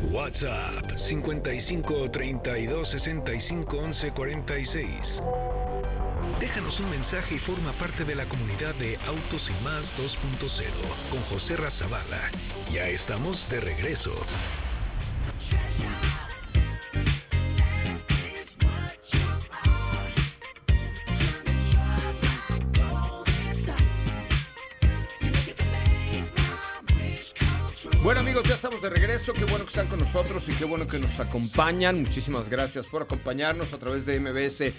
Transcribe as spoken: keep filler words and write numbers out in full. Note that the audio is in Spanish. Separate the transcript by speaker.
Speaker 1: WhatsApp cincuenta y cinco treinta y dos sesenta y cinco once cuarenta y seis. Déjanos un mensaje y forma parte de la comunidad de Autos y Más dos punto cero con José Razabala. Ya estamos de regreso.
Speaker 2: Bueno, amigos, ya estamos de regreso. Qué bueno que están con nosotros y qué bueno que nos acompañan. Muchísimas gracias por acompañarnos a través de M B S